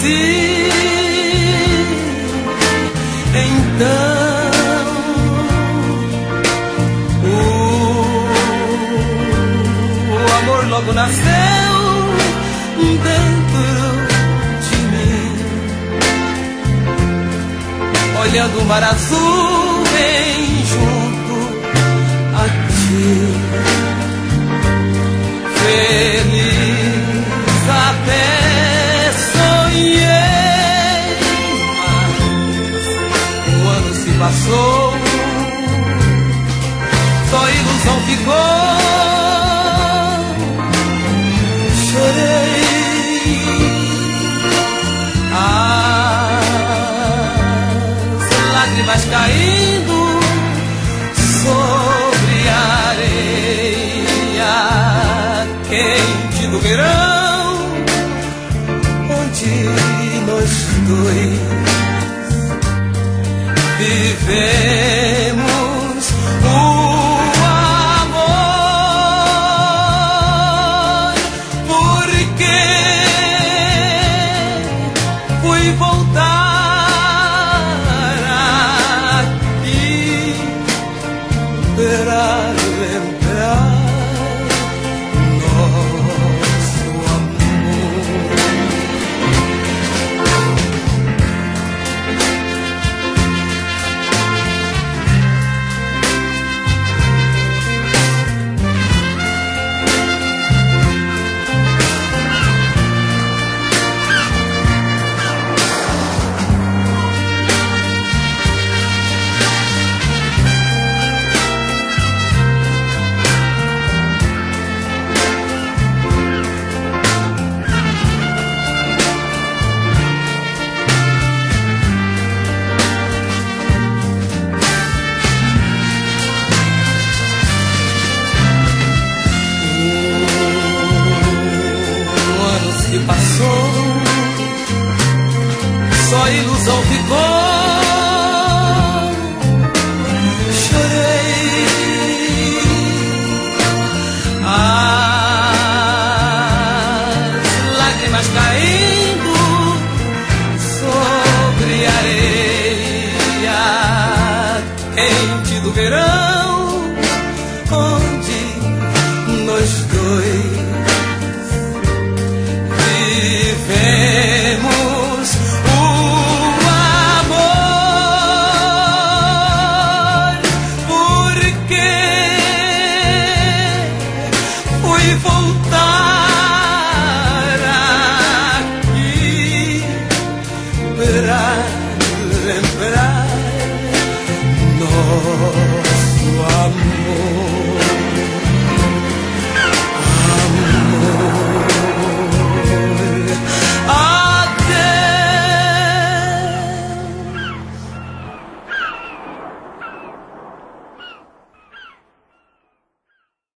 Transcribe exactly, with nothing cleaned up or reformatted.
esqueci. Então o, o amor logo nasceu dentro de mim, olhando o mar azul bem junto a ti. Feliz até sonhei, mas o ano se passou, só ilusão ficou. Chorei, as lágrimas caindo sobre a areia quente do verão, onde nós dois vivemos o amor. Porque fui voltar aqui para lembrar nosso amor. Que passou, só ilusão ficou. Chorei, as lágrimas caindo sobre a areia quente do verão,